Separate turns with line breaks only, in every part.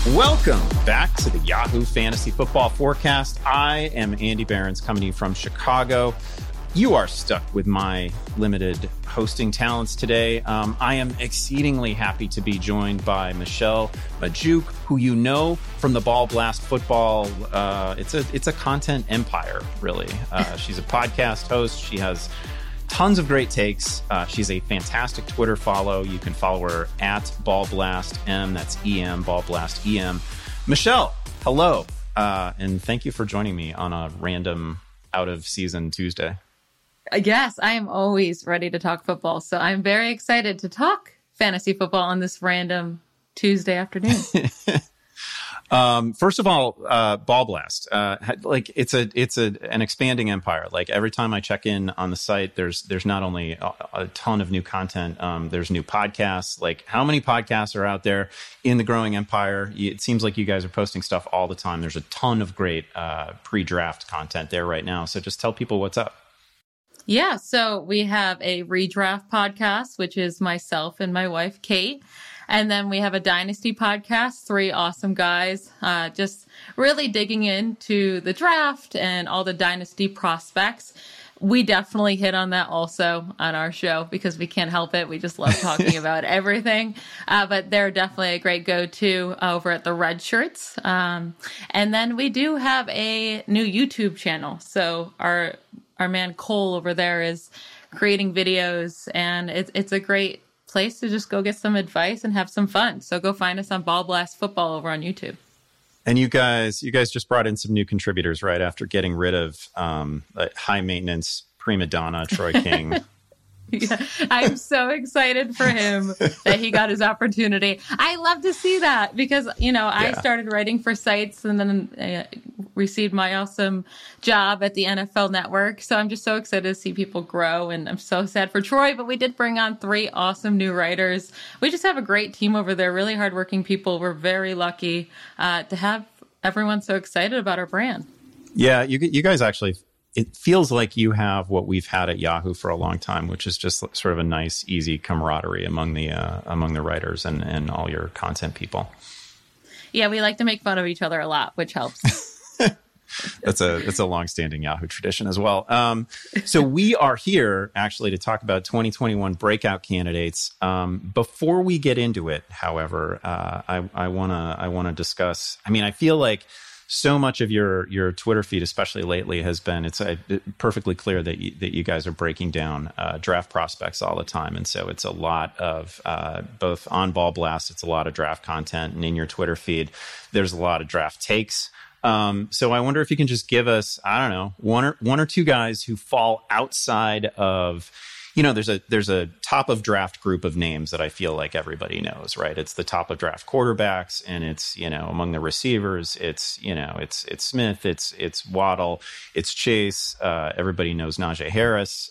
Welcome back to the Yahoo Fantasy Football Forecast. I am Andy Behrens coming to you from Chicago. You are stuck with my limited hosting talents today. I am exceedingly happy to be joined by Michelle Majuk, who you know from the Ball Blast Football. It's a content empire, really. She's a podcast host. She has tons of great takes. She's a fantastic Twitter follow. You can follow her at BallBlastM. That's EM, BallBlastEM. Michelle, hello. And thank you for joining me on a random out-of-season Tuesday.
Yes, I am always ready to talk football. So I'm very excited to talk fantasy football on this random Tuesday afternoon.
First of all, Ball Blast, it's an expanding empire. Like every time I check in on the site, there's not only a ton of new content, there's new podcasts. Like how many podcasts are out there in the growing empire? It seems like you guys are posting stuff all the time. There's a ton of great pre-draft content there right now. So just tell people what's up.
Yeah, so we have a redraft podcast, which is myself and my wife, Kate. And then we have a Dynasty podcast, 3 awesome guys, just really digging into the draft and all the Dynasty prospects. We definitely hit on that also on our show because we can't help it. We just love talking about everything. But they're definitely a great go-to over at the Red Shirts. And then we do have a new YouTube channel. So our man Cole over there is creating videos, and it's a great place to just go get some advice and have some fun. So go find us on Ball Blast Football over on YouTube. And
you guys just brought in some new contributors right after getting rid of high maintenance prima donna Troy King.
Yeah, I'm so excited for him that he got his opportunity. I love to see that because, I started writing for sites and then received my awesome job at the NFL Network. So I'm just so excited to see people grow. And I'm so sad for Troy, but we did bring on 3 awesome new writers. We just have a great team over there, really hardworking people. We're very lucky to have everyone so excited about our brand.
Yeah, you guys actually... It feels like you have what we've had at Yahoo for a long time, which is just sort of a nice, easy camaraderie among the writers and all your content people.
Yeah, we like to make fun of each other a lot, which helps.
It's a longstanding Yahoo tradition as well. So we are here actually to talk about 2021 breakout candidates. Before we get into it, however, I wanna discuss. I mean, I feel like so much of your Twitter feed, especially lately, has been it's perfectly clear that you guys are breaking down draft prospects all the time, and so it's a lot of both on Ball Blast, it's a lot of draft content, and in your Twitter feed, there's a lot of draft takes. So I wonder if you can just give us, I don't know, one or two guys who fall outside of. There's a top of draft group of names that I feel like everybody knows, right? It's the top of draft quarterbacks, and it's, among the receivers, it's Smith, it's Waddle, it's Chase. Everybody knows Najee Harris.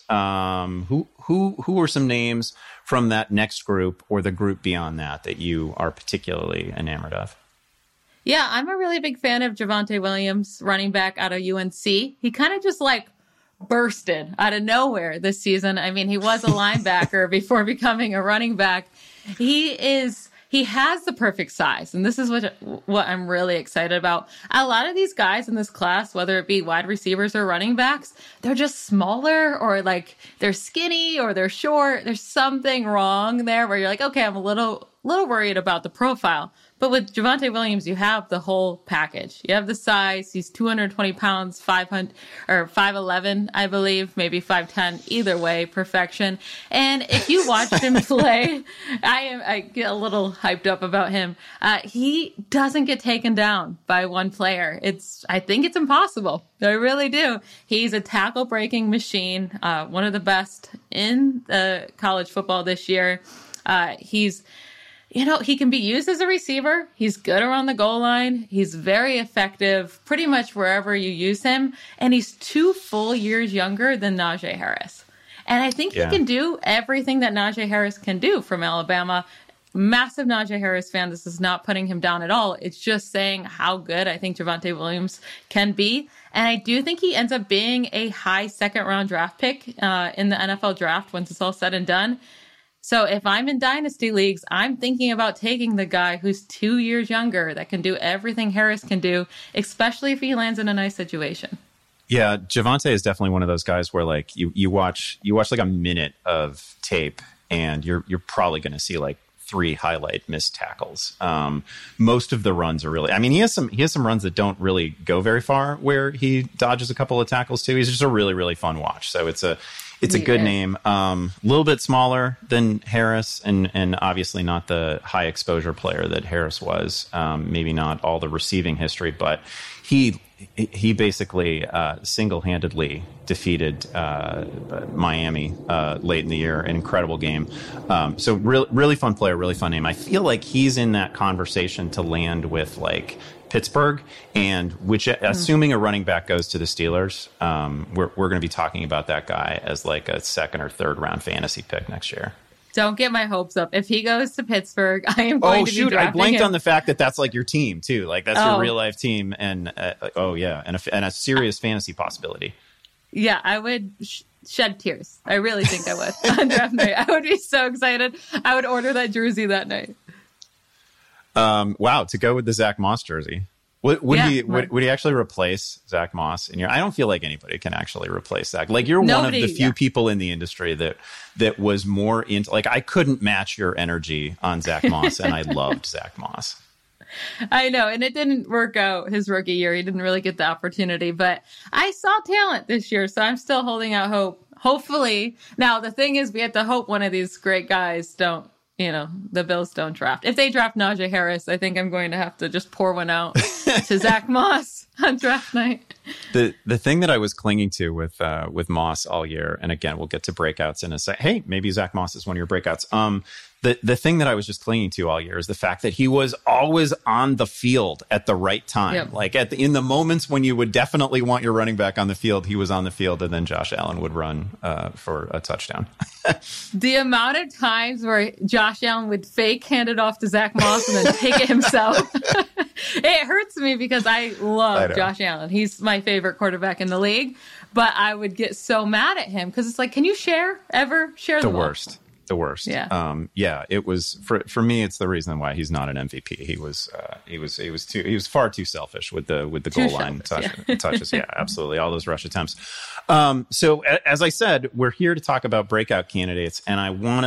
Who are some names from that next group or the group beyond that you are particularly enamored of?
Yeah, I'm a really big fan of Javonte Williams, running back out of UNC. He kind of just bursted out of nowhere this season. I mean, he was a linebacker before becoming a running back. He has the perfect size. And this is what I'm really excited about. A lot of these guys in this class, whether it be wide receivers or running backs, they're just smaller or they're skinny or they're short. There's something wrong there where you're like, okay, I'm a little worried about the profile. But with Javonte Williams, you have the whole package. You have the size. He's 220 pounds, 5'11", I believe, maybe 5'10", either way, perfection. And if you watch him play, I get a little hyped up about him. He doesn't get taken down by one player. I think it's impossible. I really do. He's a tackle breaking machine, one of the best in college football this year. He can be used as a receiver. He's good around the goal line. He's very effective pretty much wherever you use him. And he's 2 full years younger than Najee Harris. And I think he can do everything that Najee Harris can do from Alabama. Massive Najee Harris fan. This is not putting him down at all. It's just saying how good I think Javonte Williams can be. And I do think he ends up being a high second round draft pick in the NFL draft once it's all said and done. So if I'm in dynasty leagues, I'm thinking about taking the guy who's 2 years younger that can do everything Harris can do, especially if he lands in a nice situation.
Yeah, Javonte is definitely one of those guys where like you watch like a minute of tape and you're probably going to see like 3 highlight missed tackles. Most of the runs are really, I mean, he has some runs that don't really go very far where he dodges a couple of tackles too. He's just a really, really fun watch. So it's a good name. A little bit smaller than Harris and obviously not the high exposure player that Harris was. Maybe not all the receiving history, but he basically single-handedly defeated Miami late in the year. An incredible game. So really fun player, really fun name. I feel like he's in that conversation to land with like Pittsburgh, and which assuming a running back goes to the Steelers, we're going to be talking about that guy as like a 2nd or 3rd round fantasy pick next year.
Don't get my hopes up. If he goes to Pittsburgh, I am going to be drafting
I blanked
him.
on the fact that that's like your team too. Like that's your real life team, and and a serious fantasy possibility.
Yeah, I would shed tears. I really think I would on draft night. I would be so excited. I would order that jersey that night.
Wow, to go with the Zach Moss jersey. Would he actually replace Zach Moss? I don't feel like anybody can actually replace Zach. Like one of the few people in the industry that was more into, like, I couldn't match your energy on Zach Moss, and I loved Zach Moss.
I know, and it didn't work out his rookie year. He didn't really get the opportunity, but I saw talent this year, so I'm still holding out hope. Hopefully. Now, the thing is, we have to hope one of these great guys the Bills don't draft. If they draft Najee Harris, I think I'm going to have to just pour one out to Zach Moss on draft night.
The thing that I was clinging to with Moss all year, and again, we'll get to breakouts in a sec. Hey, maybe Zach Moss is one of your breakouts. The thing that I was just clinging to all year is the fact that he was always on the field at the right time. Yep. Like in the moments when you would definitely want your running back on the field, he was on the field, and then Josh Allen would run for a touchdown.
The amount of times where Josh Allen would fake hand it off to Zach Moss and then take it himself. It hurts me because I love Josh Allen. He's my favorite quarterback in the league, but I would get so mad at him because it's like, can you share the ball?
The worst.
Yeah.
It was for me. It's the reason why he's not an MVP. He was far too selfish with the goal line touches. Yeah, absolutely. All those rush attempts. So as I said, we're here to talk about breakout candidates, and I want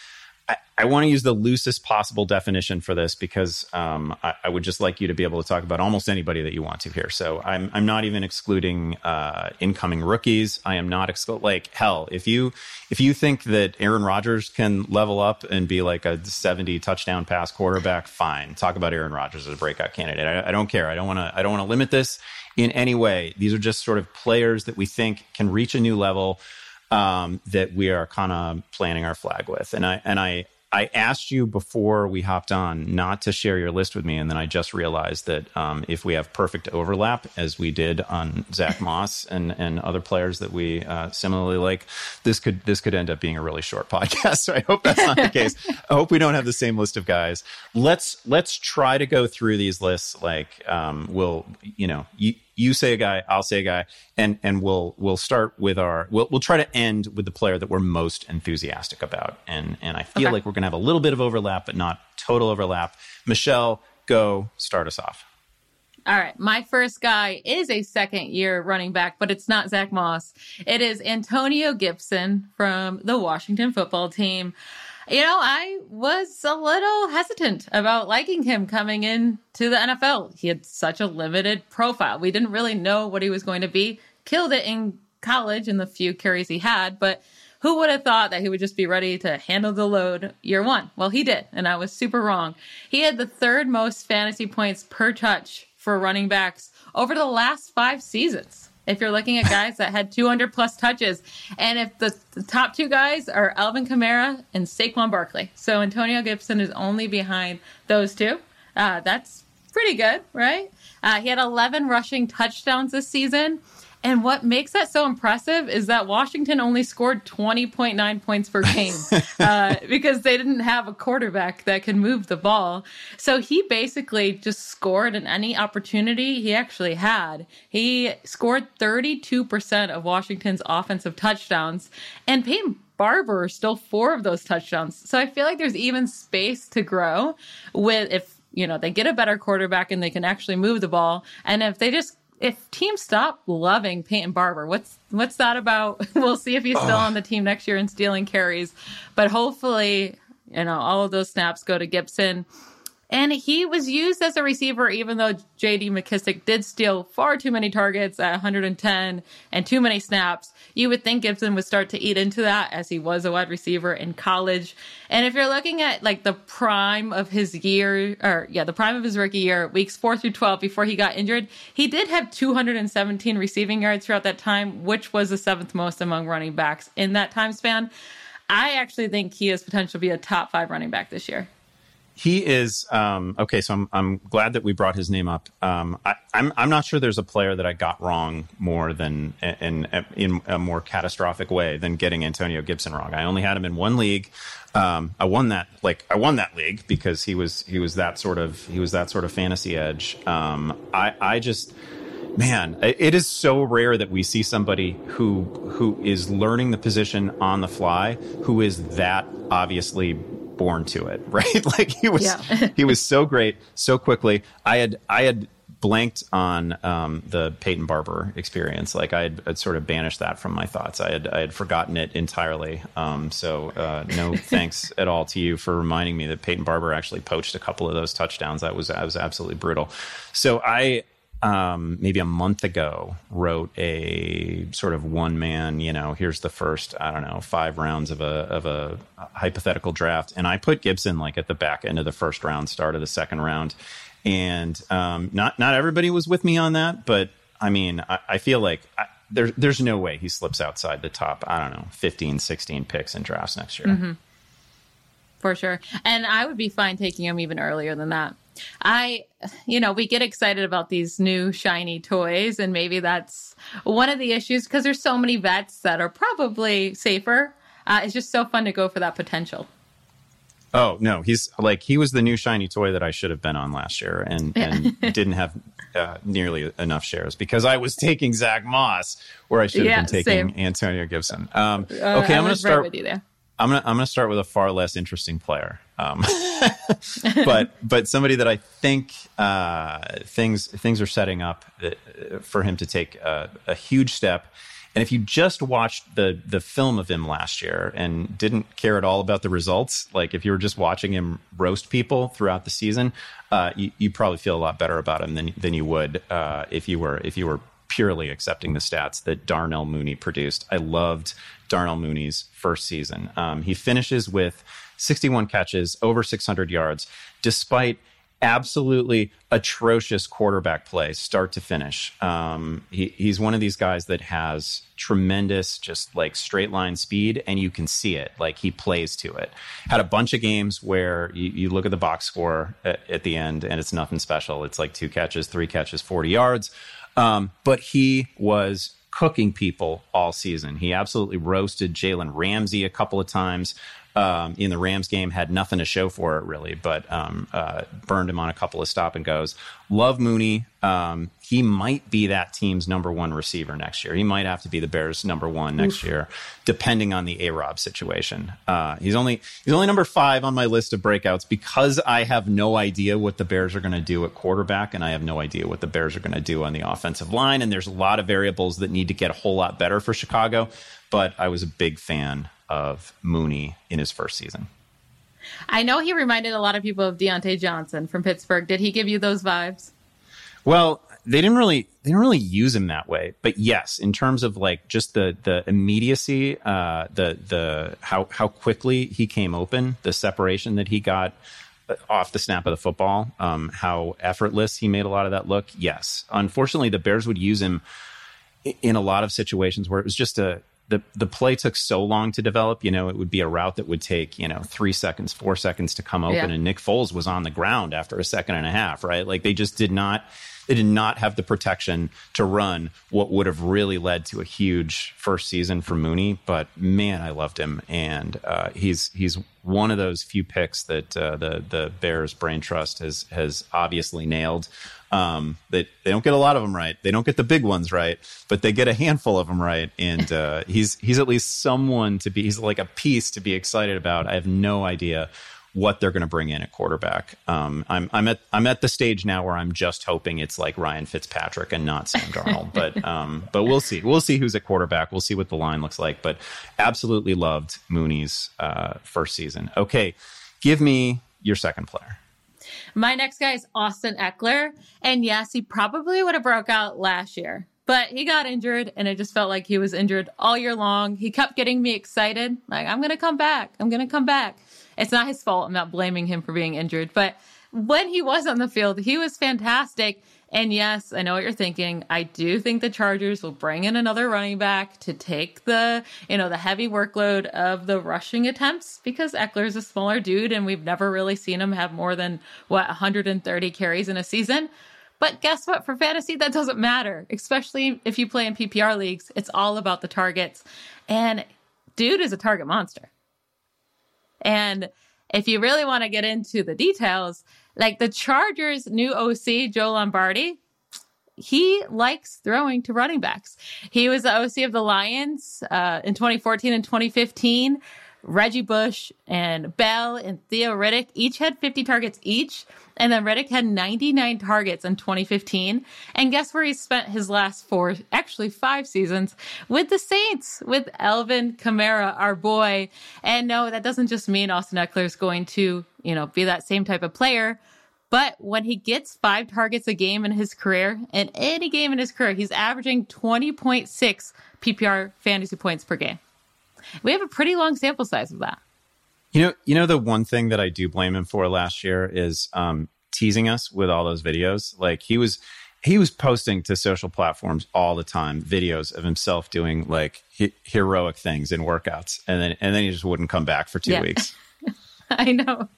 to use the loosest possible definition for this because I would just like you to be able to talk about almost anybody that you want to here. So I'm not even excluding incoming rookies. I am not like hell. If you think that Aaron Rodgers can level up and be like a 70 touchdown pass quarterback, fine. Talk about Aaron Rodgers as a breakout candidate. I don't care. I don't want to limit this in any way. These are just sort of players that we think can reach a new level that we are kind of planting our flag with. And I asked you before we hopped on not to share your list with me, and then I just realized that if we have perfect overlap, as we did on Zach Moss and other players that we similarly like, this could end up being a really short podcast. So I hope that's not the case. I hope we don't have the same list of guys. Let's try to go through these lists. Like you say a guy, I'll say a guy, and we'll start with we'll try to end with the player that we're most enthusiastic about. And I feel like we're going to have a little bit of overlap, but not total overlap. Michelle, go start us off.
All right. My first guy is a second-year running back, but it's not Zach Moss. It is Antonio Gibson from the Washington football team. I was a little hesitant about liking him coming into the NFL. He had such a limited profile. We didn't really know what he was going to be. Killed it in college in the few carries he had, but who would have thought that he would just be ready to handle the load year one? Well, he did, and I was super wrong. He had the 3rd most fantasy points per touch for running backs over the last 5 seasons. If you're looking at guys that had 200 plus touches, and if the top 2 guys are Alvin Kamara and Saquon Barkley. So Antonio Gibson is only behind those 2. That's pretty good, right? He had 11 rushing touchdowns this season. And what makes that so impressive is that Washington only scored 20.9 points per game because they didn't have a quarterback that could move the ball. So he basically just scored in any opportunity he actually had. He scored 32% of Washington's offensive touchdowns, and Peyton Barber stole 4 of those touchdowns. So I feel like there's even space to grow with if they get a better quarterback and they can actually move the ball. And if teams stop loving Peyton Barber, what's that about? We'll see if he's still on the team next year and stealing carries. But hopefully, all of those snaps go to Gibson. And he was used as a receiver, even though J.D. McKissic did steal far too many targets at 110 and too many snaps. You would think Gibson would start to eat into that as he was a wide receiver in college. And if you're looking at the prime of his the prime of his rookie year, weeks 4 through 12 before he got injured, he did have 217 receiving yards throughout that time, which was the 7th most among running backs in that time span. I actually think he has potential to be a top 5 running back this year.
He is okay. So I'm glad that we brought his name up. I'm not sure there's a player that I got wrong more than in a more catastrophic way than getting Antonio Gibson wrong. I only had him in one league. I won that league because he was that sort of fantasy edge. I just. Man, it is so rare that we see somebody who is learning the position on the fly, who is that obviously born to it, right? Like he was so great so quickly. I had blanked on the Peyton Barber experience. Like I'd sort of banished that from my thoughts. I had forgotten it entirely. So no thanks at all to you for reminding me that Peyton Barber actually poached a couple of those touchdowns. That was absolutely brutal. So I maybe a month ago wrote a sort of one man, here's the first, 5 rounds of a hypothetical draft. And I put Gibson at the back end of the first round, start of the second round. And not everybody was with me on that. But I mean, I feel like there's no way he slips outside the top, 15, 16 picks in drafts next year.
Mm-hmm. For sure. And I would be fine taking him even earlier than that. We get excited about these new shiny toys, and maybe that's one of the issues because there's so many vets that are probably safer. It's just so fun to go for that potential.
Oh, no, he was the new shiny toy that I should have been on last year and didn't have nearly enough shares because I was taking Zach Moss where I should have been taking
same.
Antonio Gibson. Okay, I'm going to start with you there. I'm going to start with a far less interesting player, but somebody that I think things are setting up for him to take a huge step. And if you just watched the film of him last year and didn't care at all about the results, like if you were just watching him roast people throughout the season, you probably feel a lot better about him than you would if you were purely accepting the stats that Darnell Mooney produced. I loved Darnell Mooney's first season. He finishes with 61 catches, over 600 yards, despite absolutely atrocious quarterback play, start to finish. He's one of these guys that has tremendous, just straight line speed, and you can see it. He plays to it. Had a bunch of games where you look at the box score at the end, and it's nothing special. It's 2 catches, 3 catches, 40 yards. But he was cooking people all season. He absolutely roasted Jalen Ramsey a couple of times in the Rams game, had nothing to show for it really, but burned him on a couple of stop and goes. Love Mooney. He might be that team's number 1 receiver next year. He might have to be the Bears' number 1 next year, depending on the A-Rob situation. He's only number 5 on my list of breakouts because I have no idea what the Bears are going to do at quarterback, and I have no idea what the Bears are going to do on the offensive line. And there's a lot of variables that need to get a whole lot better for Chicago. But I was a big fan of Mooney in his first season.
I know he reminded a lot of people of Deontay Johnson from Pittsburgh. Did he give you those vibes?
Well, they didn't really use him that way, but yes, in terms of just the immediacy, the how quickly he came open, the separation that he got off the snap of the football, how effortless he made a lot of that look. Yes, unfortunately, the Bears would use him in a lot of situations where it was just the play took so long to develop. It would be a route that would take 3 seconds, 4 seconds to come open, and Nick Foles was on the ground after a second and a half, right? They just did not They did not have the protection to run what would have really led to a huge first season for Mooney. But man, I loved him, and he's one of those few picks that the Bears brain trust has obviously nailed. That they don't get a lot of them right. They don't get the big ones right, but they get a handful of them right. And he's at least someone to be. He's like a piece to be excited about. I have no idea what they're going to bring in at quarterback. I'm at the stage now where I'm just hoping it's like Ryan Fitzpatrick and not Sam Darnold. But we'll see. We'll see who's at quarterback. We'll see what the line looks like. But absolutely loved Mooney's first season. Okay, give me your second player.
My next guy is Austin Ekeler. And yes, he probably would have broke out last year, but he got injured, and it just felt like he was injured all year long. He kept getting me excited. Like, I'm going to come back. I'm going to come back. It's not his fault. I'm not blaming him for being injured. But when he was on the field, he was fantastic. And yes, I know what you're thinking. I do think the Chargers will bring in another running back to take the heavy workload of the rushing attempts, because Eckler's a smaller dude and we've never really seen him have more than 130 carries in a season. But guess what? For fantasy, that doesn't matter, especially if you play in PPR leagues. It's all about the targets. And dude is a target monster. And if you really want to get into the details, like the Chargers' new OC, Joe Lombardi, he likes throwing to running backs. He was the OC of the Lions in 2014 and 2015. Reggie Bush and Bell and Theo Riddick each had 50 targets each. And then Riddick had 99 targets in 2015. And guess where he spent his last 5 seasons? With the Saints, with Alvin Kamara, our boy. And no, that doesn't just mean Austin Ekeler is going to, be that same type of player. But when he gets 5 targets a game in his career, in any game in his career, he's averaging 20.6 PPR fantasy points per game. We have a pretty long sample size of that.
You know, the one thing that I do blame him for last year is teasing us with all those videos. Like he was posting to social platforms all the time videos of himself doing like heroic things in workouts, and then he just wouldn't come back for 2 weeks.
I know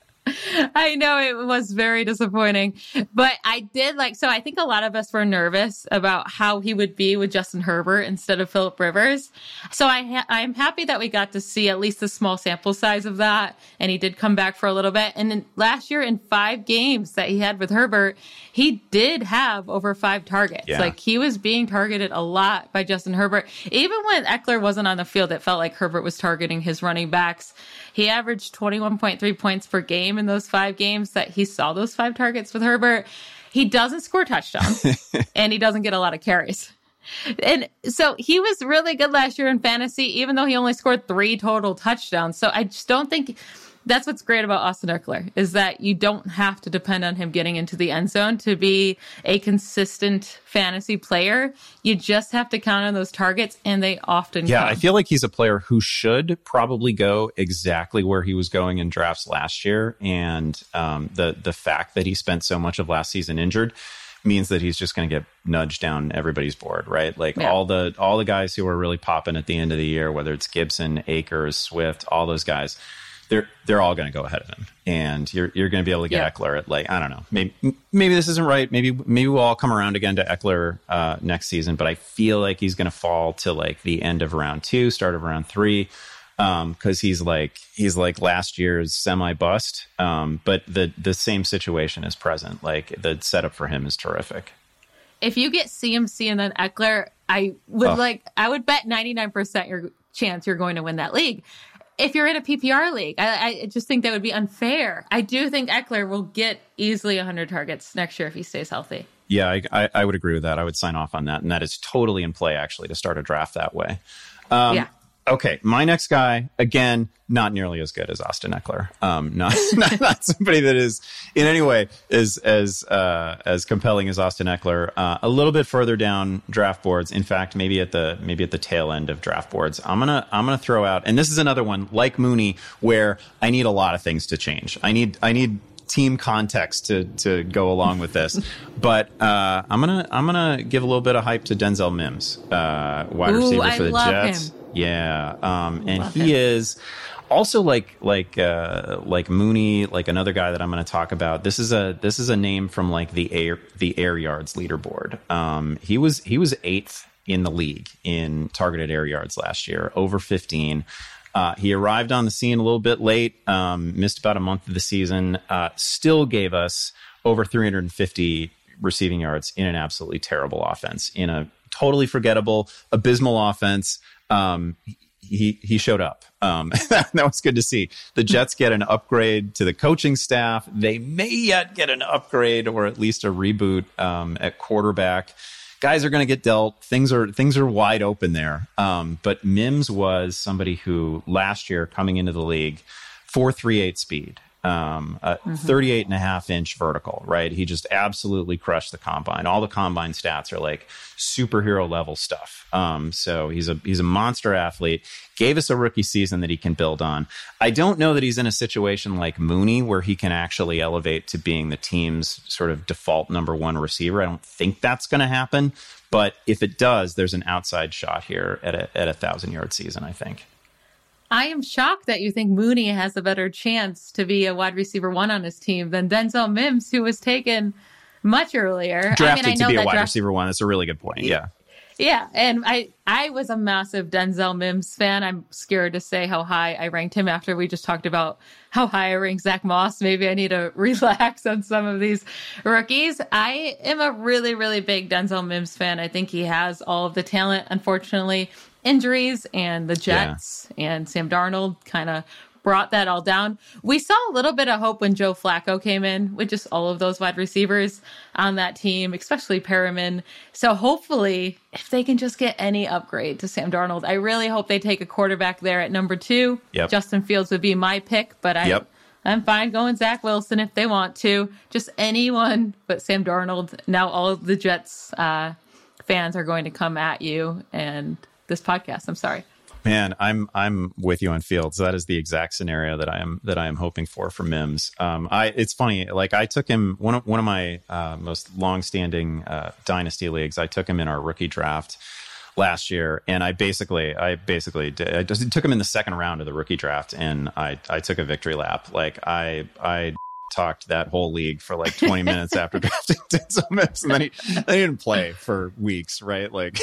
it was very disappointing, but I think a lot of us were nervous about how he would be with Justin Herbert instead of Phillip Rivers. So I'm happy that we got to see at least a small sample size of that. And he did come back for a little bit. And then last year in 5 games that he had with Herbert, he did have over 5 targets. Yeah. Like he was being targeted a lot by Justin Herbert. Even when Ekeler wasn't on the field, it felt like Herbert was targeting his running backs. He averaged 21.3 points per game in those 5 games that he saw those 5 targets with Herbert. He doesn't score touchdowns and he doesn't get a lot of carries. And so he was really good last year in fantasy, even though he only scored 3 total touchdowns. So I just don't think that's what's great about Austin Ekeler, is that you don't have to depend on him getting into the end zone to be a consistent fantasy player. You just have to count on those targets, and they often come.
I feel like he's a player who should probably go exactly where he was going in drafts last year. And the fact that he spent so much of last season injured means that he's just going to get nudged down everybody's board, right? Like all the guys who are really popping at the end of the year, whether it's Gibson, Akers, Swift, all those guys, they're all going to go ahead of him, and you're going to be able to get Ekeler at, like, I don't know, maybe this isn't right. Maybe we'll all come around again to Ekeler next season, but I feel like he's going to fall to like the end of round 2, start of round 3, because he's like last year's semi bust. But the same situation is present. Like the setup for him is terrific.
If you get CMC and then Ekeler, I would bet 99% chance you're going to win that league. If you're in a PPR league, I just think that would be unfair. I do think Ekeler will get easily 100 targets next year if he stays healthy.
Yeah, I would agree with that. I would sign off on that. And that is totally in play, actually, to start a draft that way. Okay, my next guy, again, not nearly as good as Austin Ekeler. Not somebody that is in any way as compelling as Austin Ekeler. A little bit further down draft boards. In fact, maybe at the tail end of draft boards. I'm gonna throw out, and this is another one like Mooney, where I need a lot of things to change. I need team context to go along with this, but I'm gonna give a little bit of hype to Denzel Mims, wide receiver for the Jets.
Him.
Yeah. And he is Also, like Mooney, like another guy that I'm going to talk about. This is a name from like the air yards leaderboard. He was 8th in the league in targeted air yards last year, over 15. He arrived on the scene a little bit late, missed about a month of the season. Still gave us over 350 receiving yards in an absolutely terrible offense, in a totally forgettable, abysmal offense. He showed up. That was good to see. The Jets get an upgrade to the coaching staff. They may yet get an upgrade or at least a reboot at quarterback. Guys are going to get dealt. Things are wide open there. But Mims was somebody who last year coming into the league, 4.38 speed. 38.5-inch vertical, right? He just absolutely crushed the combine. All the combine stats are like superhero level stuff. So he's a monster athlete. Gave us a rookie season that he can build on. I don't know that he's in a situation like Mooney where he can actually elevate to being the team's sort of default number one receiver. I don't think that's going to happen. But if it does, there's an outside shot here at a 1,000-yard season, I think.
I am shocked that you think Mooney has a better chance to be a wide receiver one on his team than Denzel Mims, who was taken much earlier.
Drafted to be a wide receiver one. That's a really good point. Yeah.
Yeah. And I was a massive Denzel Mims fan. I'm scared to say how high I ranked him after we just talked about how high I ranked Zach Moss. Maybe I need to relax on some of these rookies. I am a really, really big Denzel Mims fan. I think he has all of the talent. Unfortunately, injuries and the Jets and Sam Darnold kind of brought that all down. We saw a little bit of hope when Joe Flacco came in with just all of those wide receivers on that team, especially Perriman. So hopefully, if they can just get any upgrade to Sam Darnold, I really hope they take a quarterback there at number 2.
Yep.
Justin Fields would be my pick, but I'm fine going Zach Wilson if they want to. Just anyone but Sam Darnold. Now all of the Jets fans are going to come at you and this podcast. I'm sorry.
Man, I'm with you on Fields. That is the exact scenario that I am hoping for Mims. It's funny. Like I took him one of my most longstanding dynasty leagues. I took him in our rookie draft last year, and I basically did. I just took him in the second round of the rookie draft, and I took a victory lap. Like I talked that whole league for like 20 minutes after drafting Denzel Mims, and then he didn't play for weeks, right? Like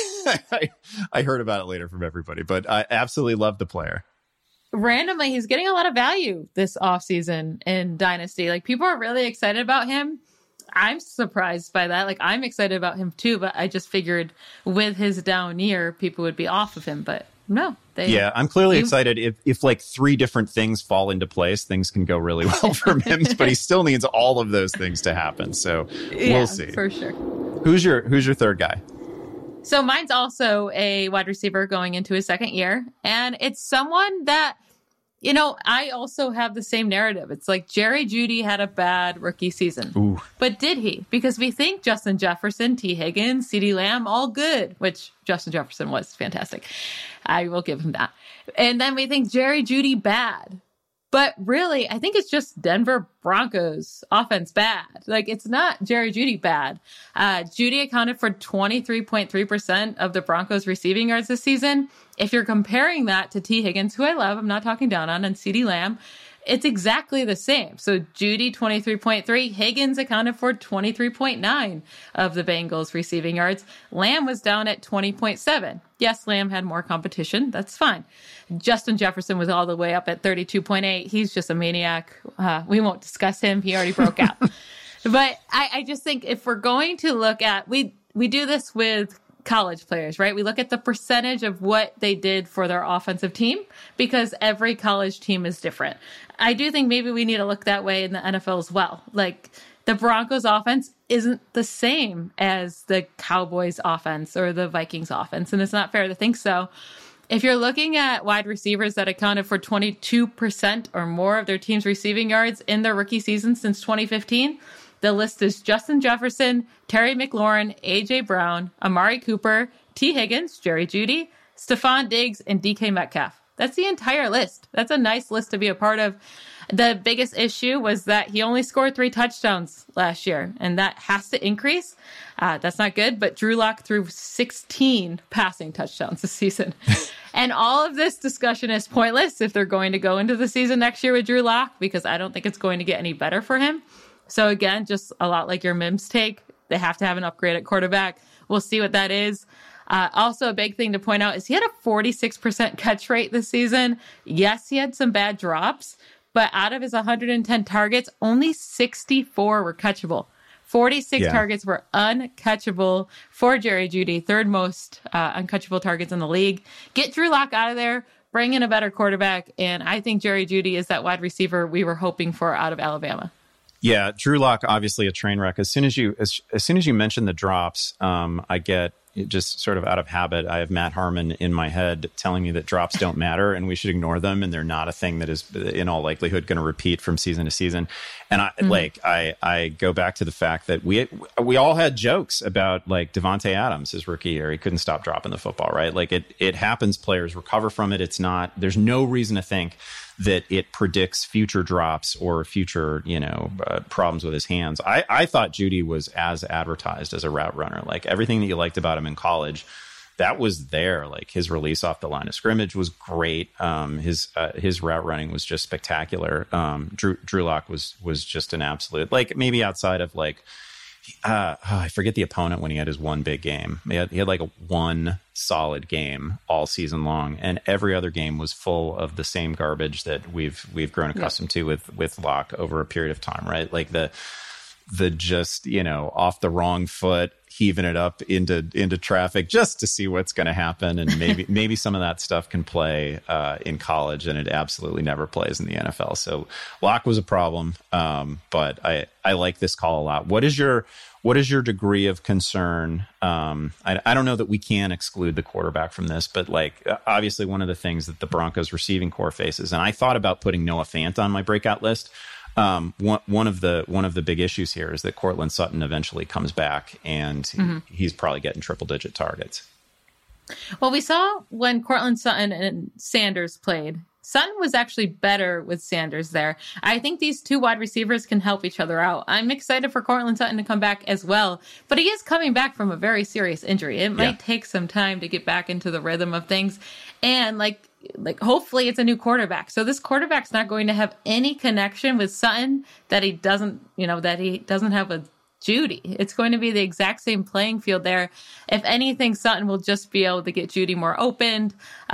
I heard about it later from everybody, but I absolutely love the player.
Randomly, he's getting a lot of value this offseason in Dynasty. Like people are really excited about him. I'm surprised by that. Like I'm excited about him too, but I just figured with his down year, people would be off of him, but no.
I'm clearly excited. If like 3 different things fall into place, things can go really well for Mims, but he still needs all of those things to happen. So we'll see.
For sure.
Who's your third guy?
So mine's also a wide receiver going into his second year. And it's someone that, I also have the same narrative. It's like Jerry Jeudy had a bad rookie season.
Ooh.
But did he? Because we think Justin Jefferson, T. Higgins, CeeDee Lamb, all good, which Justin Jefferson was fantastic. I will give him that. And then we think Jerry Jeudy bad. But really, I think it's just Denver Broncos offense bad. Like, it's not Jerry Jeudy bad. Jeudy accounted for 23.3% of the Broncos receiving yards this season. If you're comparing that to T. Higgins, who I love, I'm not talking down on, and CeeDee Lamb, it's exactly the same. So Jeudy, 23.3. Higgins accounted for 23.9 of the Bengals receiving yards. Lamb was down at 20.7. Yes, Lamb had more competition. That's fine. Justin Jefferson was all the way up at 32.8. He's just a maniac. We won't discuss him. He already broke out. But I just think if we're going to look at, we do this with college players, right? We look at the percentage of what they did for their offensive team because every college team is different. I do think maybe we need to look that way in the NFL as well. Like the Broncos offense isn't the same as the Cowboys offense or the Vikings offense. And it's not fair to think so. If you're looking at wide receivers that accounted for 22% or more of their team's receiving yards in their rookie season since 2015, the list is Justin Jefferson, Terry McLaurin, A.J. Brown, Amari Cooper, T. Higgins, Jerry Jeudy, Stephon Diggs, and DK Metcalf. That's the entire list. That's a nice list to be a part of. The biggest issue was that he only scored 3 touchdowns last year, and that has to increase. That's not good, but Drew Lock threw 16 passing touchdowns this season. And all of this discussion is pointless if they're going to go into the season next year with Drew Lock, because I don't think it's going to get any better for him. So again, just a lot like your Mims take, they have to have an upgrade at quarterback. We'll see what that is. Also, a big thing to point out is he had a 46% catch rate this season. Yes, he had some bad drops, but out of his 110 targets, only 64 were catchable. 46 targets were uncatchable for Jerry Jeudy, third most uncatchable targets in the league. Get Drew Lock out of there, bring in a better quarterback, and I think Jerry Jeudy is that wide receiver we were hoping for out of Alabama.
Yeah, Drew Lock, obviously a train wreck. As soon as you mention the drops, I get just sort of out of habit. I have Matt Harmon in my head telling me that drops don't matter and we should ignore them, and they're not a thing that is in all likelihood going to repeat from season to season. And I go back to the fact that we all had jokes about like Devontae Adams his rookie year. He couldn't stop dropping the football, right? Like it happens. Players recover from it. There's no reason to think that it predicts future drops or future, problems with his hands. I thought Jeudy was as advertised as a route runner. Like everything that you liked about him in college, that was there. Like his release off the line of scrimmage was great. His route running was just spectacular. Drew Lock was just an absolute, like maybe outside of like, I forget the opponent when he had his one big game. He had like one solid game all season long, and every other game was full of the same garbage that we've grown accustomed to with Lock over a period of time, right? Like the just off the wrong foot, heaving it up into traffic just to see what's going to happen, and maybe some of that stuff can play in college, and it absolutely never plays in the NFL. So Lock was a problem, but I like this call a lot. What is your degree of concern? I don't know that we can exclude the quarterback from this, but like obviously one of the things that the Broncos receiving core faces, and I thought about putting Noah Fant on my breakout list. One of the big issues here is that Courtland Sutton eventually comes back, and he's probably getting triple-digit targets.
Well, we saw when Courtland Sutton and Sanders played, Sutton was actually better with Sanders there. I think these two wide receivers can help each other out. I'm excited for Courtland Sutton to come back as well, but he is coming back from a very serious injury. It might take some time to get back into the rhythm of things, and like hopefully it's a new quarterback. So this quarterback's not going to have any connection with Sutton that he doesn't have with Jeudy. It's going to be the exact same playing field there. If anything, Sutton will just be able to get Jeudy more opened.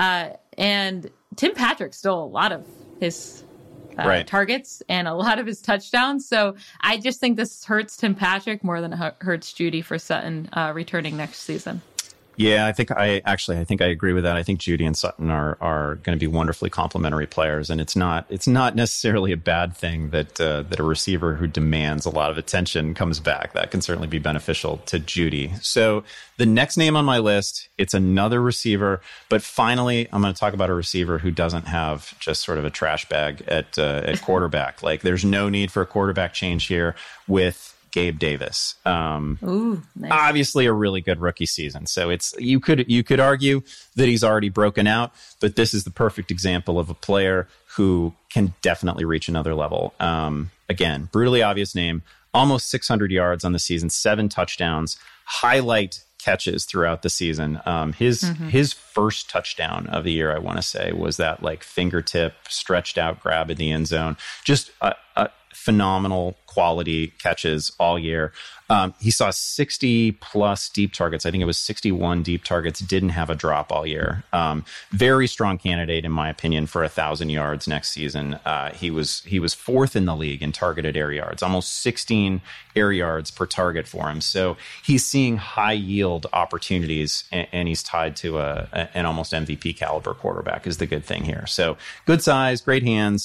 And Tim Patrick stole a lot of his targets and a lot of his touchdowns. So I just think this hurts Tim Patrick more than it hurts Jeudy for Sutton returning next season.
Yeah, I think I agree with that. I think Jeudy and Sutton are going to be wonderfully complementary players, and it's not necessarily a bad thing that a receiver who demands a lot of attention comes back. That can certainly be beneficial to Jeudy. So the next name on my list, it's another receiver, but finally I'm going to talk about a receiver who doesn't have just sort of a trash bag at quarterback. Like there's no need for a quarterback change here with Gabe Davis.
Nice.
Obviously a really good rookie season. So you could argue that he's already broken out, but this is the perfect example of a player who can definitely reach another level. Again, brutally obvious name, almost 600 yards on the season, 7 touchdowns, highlight catches throughout the season. His first touchdown of the year, I want to say, was that like fingertip stretched out grab in the end zone. Just a phenomenal quality catches all year. He saw 60 plus deep targets. I think it was 61 deep targets, didn't have a drop all year. Very strong candidate, in my opinion, for 1,000 yards next season. He was fourth in the league in targeted air yards, almost 16 air yards per target for him. So he's seeing high yield opportunities, and he's tied to an almost MVP caliber quarterback is the good thing here. So good size, great hands.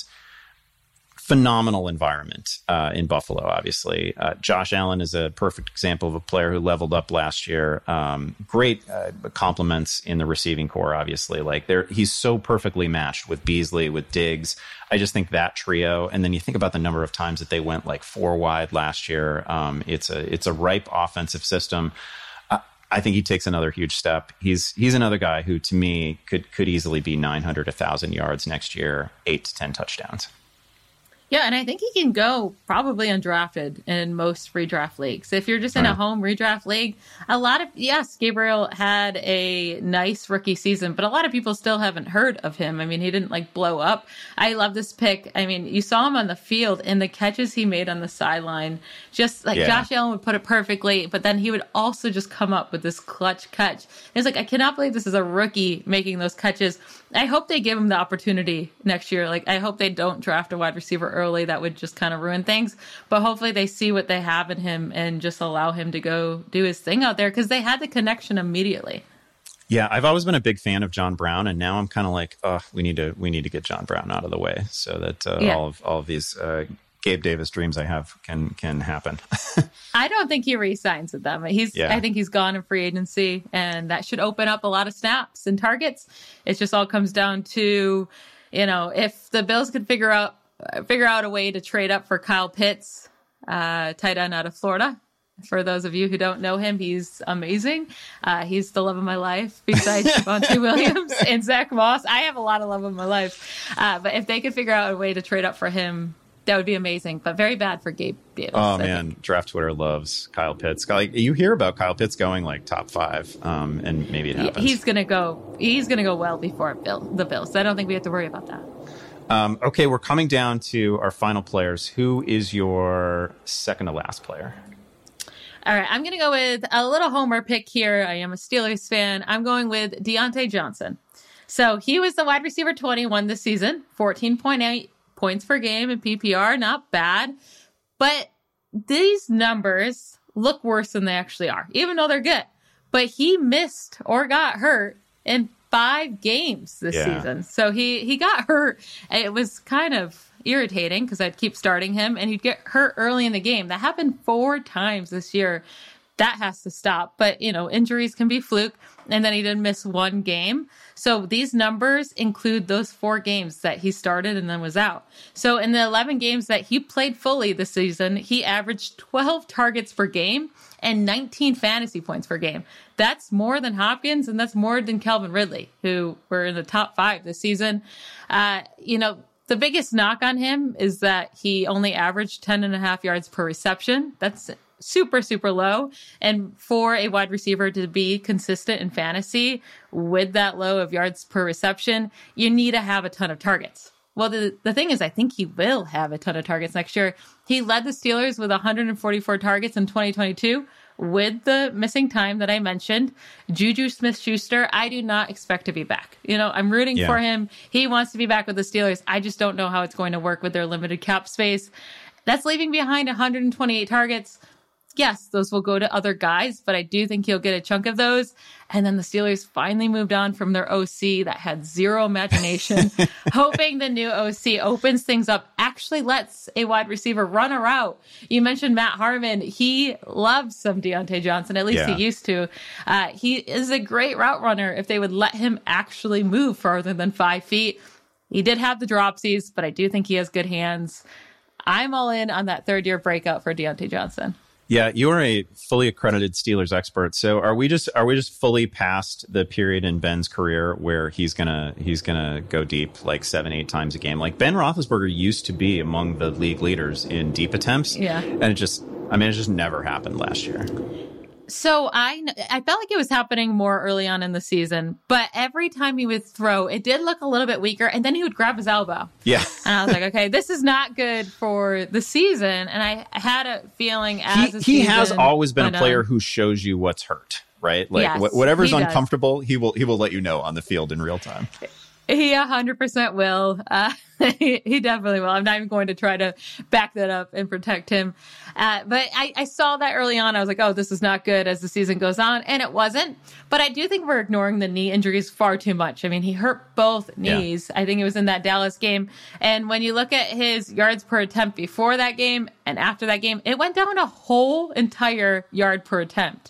Phenomenal environment in Buffalo, obviously. Josh Allen is a perfect example of a player who leveled up last year. Great compliments in the receiving core, obviously. Like he's so perfectly matched with Beasley, with Diggs. I just think that trio, and then you think about the number of times that they went like 4 wide last year. It's a ripe offensive system. I think he takes another huge step. He's another guy who, to me, could easily be 900, 1,000 yards next year, 8 to 10 touchdowns.
Yeah, and I think he can go probably undrafted in most redraft leagues. If you're just in a home redraft league, yes, Gabriel had a nice rookie season, but a lot of people still haven't heard of him. I mean, he didn't like blow up. I love this pick. I mean, you saw him on the field and the catches he made on the sideline, just like Josh Allen would put it perfectly, but then he would also just come up with this clutch catch. It's like, I cannot believe this is a rookie making those catches. I hope they give him the opportunity next year. Like, I hope they don't draft a wide receiver early. That would just kind of ruin things. But hopefully they see what they have in him and just allow him to go do his thing out there, because they had the connection immediately.
Yeah, I've always been a big fan of John Brown, and now I'm kind of like, oh, we need to get John Brown out of the way so that all of these Gabe Davis dreams I have can happen.
I don't think he re-signs with them. I think he's gone in free agency, and that should open up a lot of snaps and targets. It just all comes down to, if the Bills could figure out a way to trade up for Kyle Pitts, tight end out of Florida. For those of you who don't know him, he's amazing. He's the love of my life besides Javonte Williams and Zach Moss. I have a lot of love in my life. But if they could figure out a way to trade up for him, that would be amazing, but very bad for Gabe Davis.
Oh, man. Draft Twitter loves Kyle Pitts. Like, you hear about Kyle Pitts going like top 5, and maybe it happens.
He's going to go well before the Bills. I don't think we have to worry about that.
Okay, we're coming down to our final players. Who is your second to last player?
All right, I'm going to go with a little homer pick here. I am a Steelers fan. I'm going with Deontay Johnson. So he was the wide receiver 21 this season, 14.8 points per game in PPR, not bad. But these numbers look worse than they actually are, even though they're good. But he missed or got hurt in 5 games this season. So he got hurt. It was kind of irritating because I'd keep starting him and he'd get hurt early in the game. That happened 4 times this year. That has to stop. But, injuries can be fluke. And then he did miss 1 game. So these numbers include those 4 games that he started and then was out. So in the 11 games that he played fully this season, he averaged 12 targets per game and 19 fantasy points per game. That's more than Hopkins, and that's more than Calvin Ridley, who were in the top 5 this season. The biggest knock on him is that he only averaged 10.5 yards per reception. That's super, super low. And for a wide receiver to be consistent in fantasy with that low of yards per reception, you need to have a ton of targets. Well, the thing is, I think he will have a ton of targets next year. He led the Steelers with 144 targets in 2022 with the missing time that I mentioned. Juju Smith-Schuster, I do not expect to be back. I'm rooting for him. He wants to be back with the Steelers. I just don't know how it's going to work with their limited cap space. That's leaving behind 128 targets. Yes, those will go to other guys, but I do think he'll get a chunk of those. And then the Steelers finally moved on from their OC that had zero imagination, hoping the new OC opens things up, actually lets a wide receiver run a route. You mentioned Matt Harmon. He loves some Deontay Johnson, at least he used to. He is a great route runner if they would let him actually move farther than 5 feet. He did have the dropsies, but I do think he has good hands. I'm all in on that 3rd-year breakout for Deontay Johnson.
Yeah, you are a fully accredited Steelers expert. So are we just fully past the period in Ben's career where he's gonna go deep like 7-8 times a game? Like Ben Roethlisberger used to be among the league leaders in deep attempts. Yeah, and it just never happened last year.
So I felt like it was happening more early on in the season, but every time he would throw, it did look a little bit weaker, and then he would grab his elbow.
Yeah.
And I was like, okay, this is not good for the season. And I had a feeling
he has always been a player who shows you what's hurt, right? Like yes, whatever's uncomfortable, he will let you know on the field in real time.
He 100% will. He definitely will. I'm not even going to try to back that up and protect him. But I saw that early on. I was like, oh, this is not good as the season goes on. And it wasn't. But I do think we're ignoring the knee injuries far too much. I mean, he hurt both knees. Yeah. I think it was in that Dallas game. And when you look at his yards per attempt before that game and after that game, it went down a whole entire yard per attempt.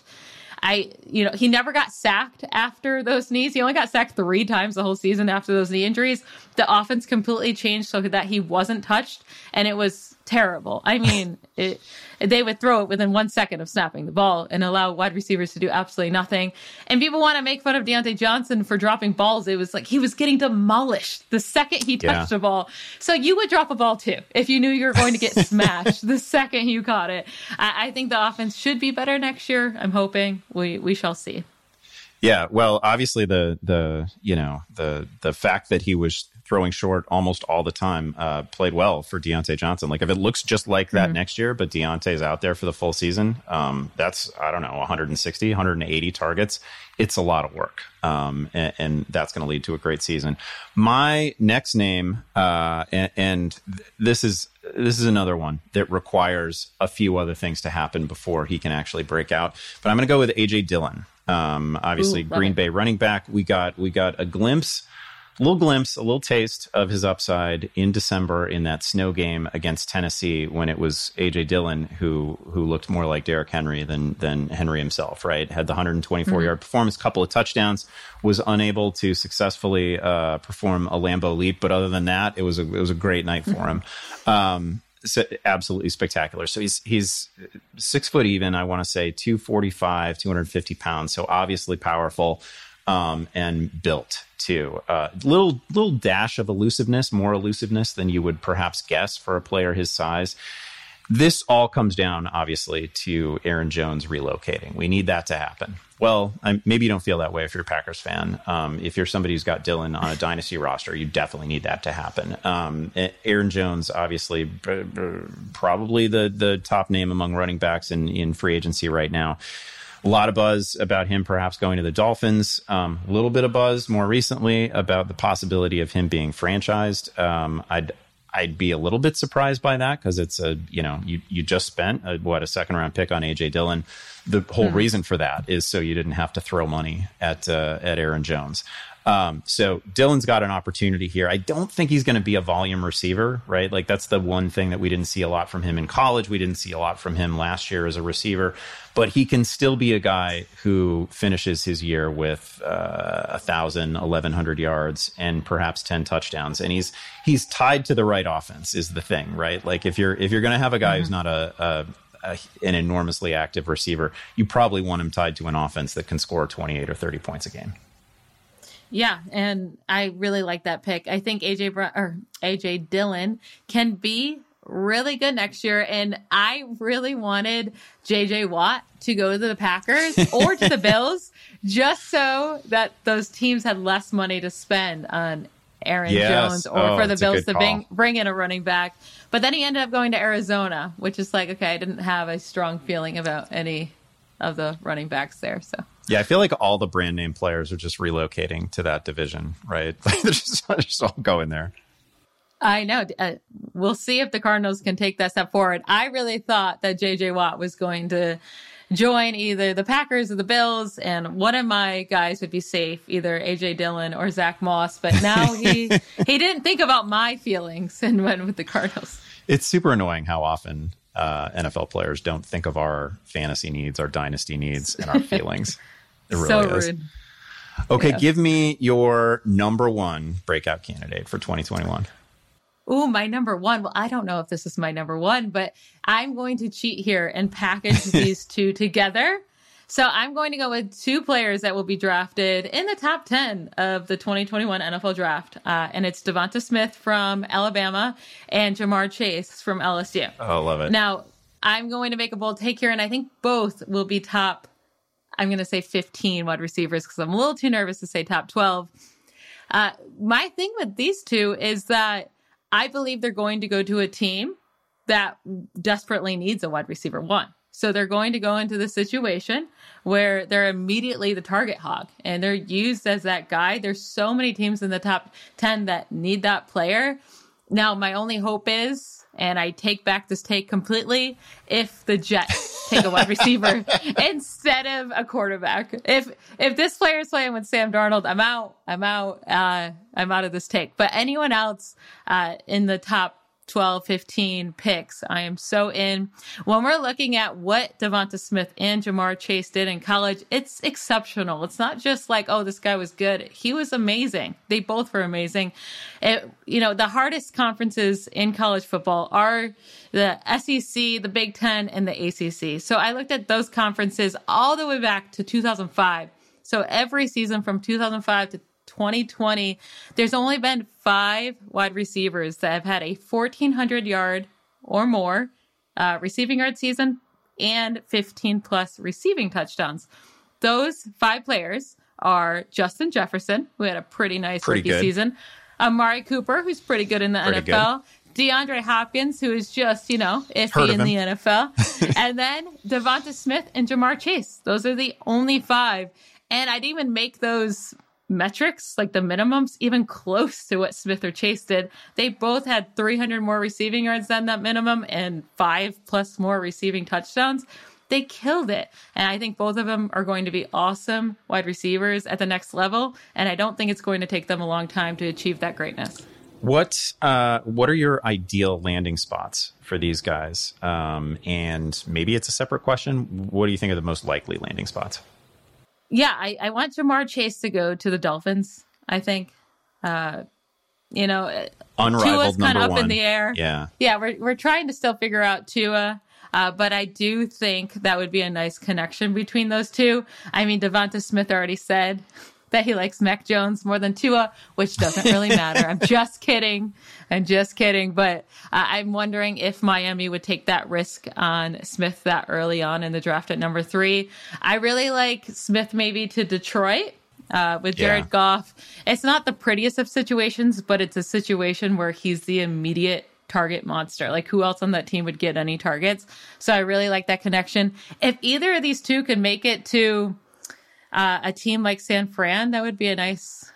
He never got sacked after those knees. He only got sacked 3 times the whole season after those knee injuries. The offense completely changed so that he wasn't touched. And it was terrible. I mean, they would throw it within 1 second of snapping the ball and allow wide receivers to do absolutely nothing. And people want to make fun of Diontae Johnson for dropping balls. It was like he was getting demolished the second he touched the ball. So you would drop a ball too if you knew you were going to get smashed the second you caught it. I think the offense should be better next year. I'm hoping. We shall see.
Yeah, well, obviously the fact that he was throwing short almost all the time played well for Diontae Johnson. Like if it looks just like that next year, but Diontae's out there for the full season, that's, I don't know, 160, 180 targets. It's a lot of work, and that's going to lead to a great season. My next name, and this is another one that requires a few other things to happen before he can actually break out. But I'm going to go with A.J. Dillon. Obviously, Green Bay running back. We got a little taste of his upside in December in that snow game against Tennessee when it was A.J. Dillon who looked more like Derrick Henry than Henry himself, right? Had the 124-yard performance, couple of touchdowns, was unable to successfully perform a Lambeau leap. But other than that, it was a great night for him. So absolutely spectacular. So he's 6 foot even, I want to say 245, 250 pounds. So obviously powerful, and built too. Little dash of elusiveness, more elusiveness than you would perhaps guess for a player his size. This all comes down, obviously, to Aaron Jones relocating. We need that to happen. Well, maybe you don't feel that way if you're a Packers fan. If you're somebody who's got Dillon on a dynasty roster, you definitely need that to happen. Aaron Jones, obviously, probably the top name among running backs in free agency right now. A lot of buzz about him perhaps going to the Dolphins. A little bit of buzz more recently about the possibility of him being franchised. I'd be a little bit surprised by that because it's you just spent a second round pick on A.J. Dillon. The whole reason for that is so you didn't have to throw money at Aaron Jones. So Dillon's got an opportunity here. I don't think he's going to be a volume receiver, right? Like that's the one thing that we didn't see a lot from him in college. We didn't see a lot from him last year as a receiver, but he can still be a guy who finishes his year with 1,000, 1,100 yards and perhaps 10 touchdowns. And he's tied to the right offense is the thing, right? Like if you're going to have a guy who's not an enormously active receiver, you probably want him tied to an offense that can score 28 or 30 points a game.
Yeah, and I really like that pick. I think A.J. Dillon can be really good next year, and I really wanted J.J. Watt to go to the Packers or to the Bills just so that those teams had less money to spend on Aaron Jones or for the Bills to bring in a running back. But then he ended up going to Arizona, which is like, okay, I didn't have a strong feeling about any of the running backs there, so...
Yeah, I feel like all the brand name players are just relocating to that division, right? Like they're just all going there.
I know. We'll see if the Cardinals can take that step forward. I really thought that J.J. Watt was going to join either the Packers or the Bills, and one of my guys would be safe, either A.J. Dillon or Zach Moss. But now he didn't think about my feelings and went with the Cardinals.
It's super annoying how often NFL players don't think of our fantasy needs, our dynasty needs, and our feelings. It really
so
is.
Rude.
Okay, Give me your number one breakout candidate for 2021.
Ooh, my number one. Well, I don't know if this is my number one, but I'm going to cheat here and package these two together. So I'm going to go with two players that will be drafted in the top 10 of the 2021 NFL draft. And it's Devonta Smith from Alabama and Jamar Chase from LSU.
Oh, love it.
Now, I'm going to make a bold take here, and I think both will be top, I'm going to say 15 wide receivers because I'm a little too nervous to say top 12. My thing with these two is that I believe they're going to go to a team that desperately needs a wide receiver one. So they're going to go into the situation where they're immediately the target hog and they're used as that guy. There's so many teams in the top 10 that need that player. Now, my only hope is, and I take back this take completely, if the Jets take a wide receiver instead of a quarterback. If this player is playing with Sam Darnold, I'm out of this take. But anyone else in the top 12, 15 picks. I am so in. When we're looking at what Devonta Smith and Ja'Marr Chase did in college, it's exceptional. It's not just like, oh, this guy was good. He was amazing. They both were amazing. The hardest conferences in college football are the SEC, the Big Ten, and the ACC. So I looked at those conferences all the way back to 2005. So every season from 2005 to 2020, there's only been 5 wide receivers that have had a 1,400 yard or more receiving yard season and 15 plus receiving touchdowns. Those 5 players are Justin Jefferson, who had a pretty nice rookie season, Amari Cooper, who's pretty good in the NFL, DeAndre Hopkins, who is just, iffy in the NFL, and then Devonta Smith and Ja'Marr Chase. Those are the only 5. And I'd even make those metrics, like the minimums, even close to what Smith or Chase did. They both had 300 more receiving yards than that minimum and 5 plus more receiving touchdowns. They killed it. And I think both of them are going to be awesome wide receivers at the next level. And I don't think it's going to take them a long time to achieve that greatness.
What are your ideal landing spots for these guys? And maybe it's a separate question. What do you think are the most likely landing spots?
Yeah, I want Ja'Marr Chase to go to the Dolphins, I think.
Unrivaled
Tua's kind of up
one.
in the air. Yeah, we're trying to still figure out Tua, but I do think that would be a nice connection between those two. I mean, Devonta Smith already said that he likes Mac Jones more than Tua, which doesn't really matter. I'm just kidding. But I'm wondering if Miami would take that risk on Smith that early on in the draft at number 3. I really like Smith maybe to Detroit with Jared Goff. It's not the prettiest of situations, but it's a situation where he's the immediate target monster. Like, who else on that team would get any targets? So I really like that connection. If either of these two could make it to a team like San Fran, that would be a nice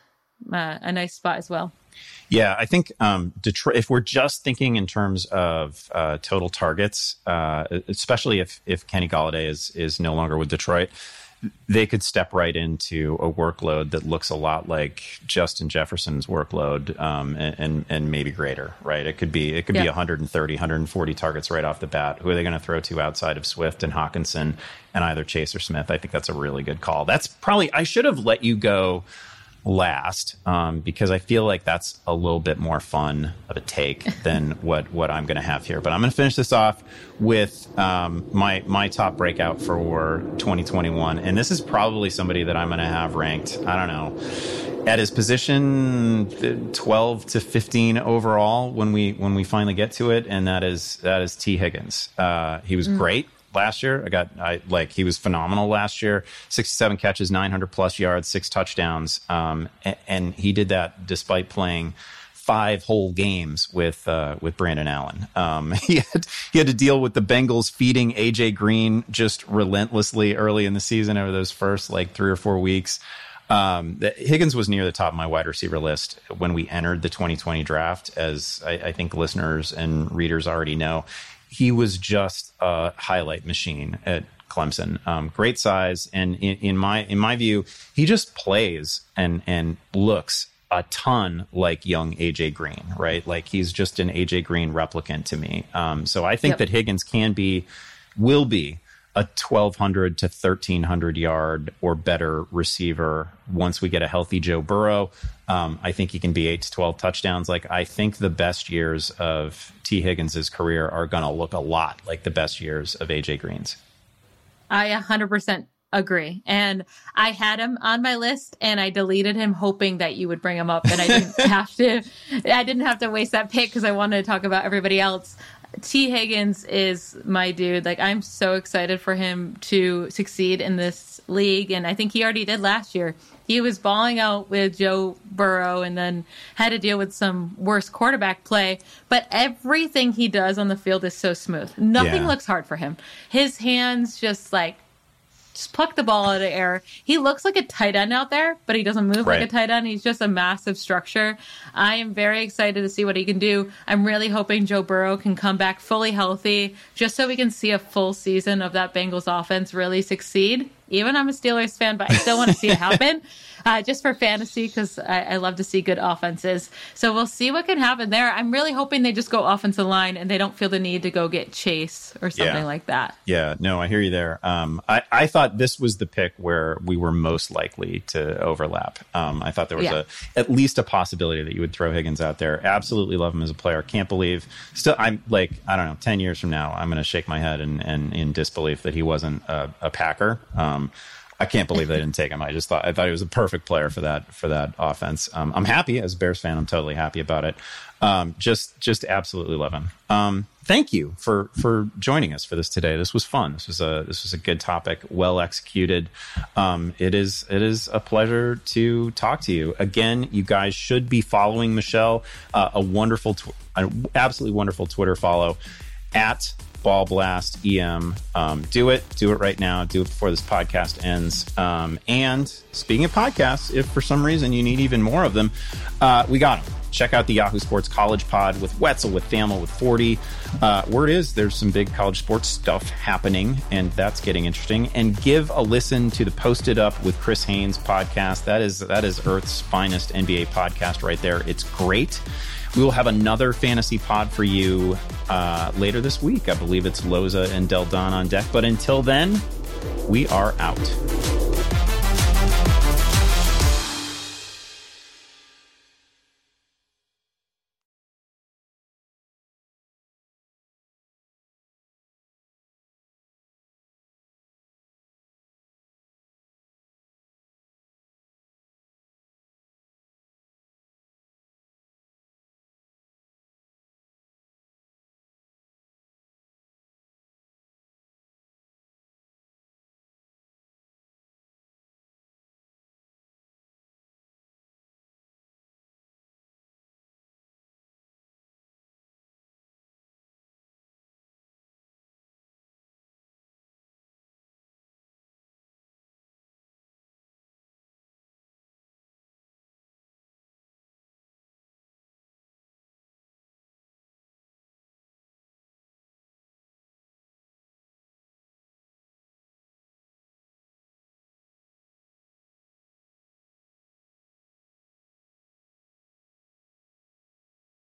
spot as well.
Yeah, I think Detroit, if we're just thinking in terms of total targets, especially if Kenny Golladay is no longer with Detroit, they could step right into a workload that looks a lot like Justin Jefferson's workload, and maybe greater, right? It could be 130, 140 targets right off the bat. Who are they going to throw to outside of Swift and Hawkinson and either Chase or Smith? I think that's a really good call. That's probably, I should have let you go last, because I feel like that's a little bit more fun of a take than what I'm going to have here. But I'm going to finish this off with my top breakout for 2021, and this is probably somebody that I'm going to have ranked, I don't know, at his position 12 to 15 overall when we finally get to it, and that is T. Higgins. He was great last year. He was phenomenal last year. 67 catches, 900 plus yards, 6 touchdowns. And he did that despite playing 5 whole games with Brandon Allen. He had to deal with the Bengals feeding AJ Green just relentlessly early in the season over those first 3 or 4 weeks. Higgins was near the top of my wide receiver list when we entered the 2020 draft, as I think listeners and readers already know. He was just a highlight machine at Clemson. Great size, and in my view, he just plays and looks a ton like young AJ Green, right? Like, he's just an AJ Green replicant to me. So I think that Higgins will be a 1,200 to 1,300 yard or better receiver once we get a healthy Joe Burrow. I think he can be 8 to 12 touchdowns. I think the best years of T. Higgins' career are going to look a lot like the best years of AJ Green's.
I 100% agree. And I had him on my list and I deleted him hoping that you would bring him up, and I didn't have to waste that pick because I wanted to talk about everybody else. T. Higgins is my dude. I'm so excited for him to succeed in this league. And I think he already did last year. He was balling out with Joe Burrow and then had to deal with some worse quarterback play. But everything he does on the field is so smooth. Nothing looks hard for him. His hands just pluck the ball out of the air. He looks like a tight end out there, but he doesn't move like a tight end. He's just a massive structure. I am very excited to see what he can do. I'm really hoping Joe Burrow can come back fully healthy just so we can see a full season of that Bengals offense really succeed. even I'm a Steelers fan, but I still want to see it happen. Just for fantasy, because I love to see good offenses. So we'll see what can happen there. I'm really hoping they just go offensive line and they don't feel the need to go get Chase or something like that.
Yeah, no, I hear you there. I thought this was the pick where we were most likely to overlap. I thought there was at least a possibility that you would throw Higgins out there. Absolutely love him as a player. Can't believe. Still, I'm like, I don't know, 10 years from now, I'm going to shake my head and in disbelief that he wasn't a Packer. I can't believe they didn't take him. I thought he was a perfect player for that offense. I'm happy as a Bears fan. I'm totally happy about it. Just absolutely love him. Thank you for joining us for this today. This was fun. This was a good topic, well executed. It is a pleasure to talk to you again. You guys should be following Michelle. An absolutely wonderful Twitter follow at Ball Blast EM. Do it right now. Do it before this podcast ends. And speaking of podcasts, if for some reason you need even more of them, we got them. Check out the Yahoo Sports College Pod with Wetzel, with Thamel, with 40. Word is there's some big college sports stuff happening, and that's getting interesting. And give a listen to the Posted Up with Chris Haynes podcast. That is Earth's finest NBA podcast right there. It's great. We will have another fantasy pod for you later this week. I believe it's Loza and Del Don on deck. But until then, we are out.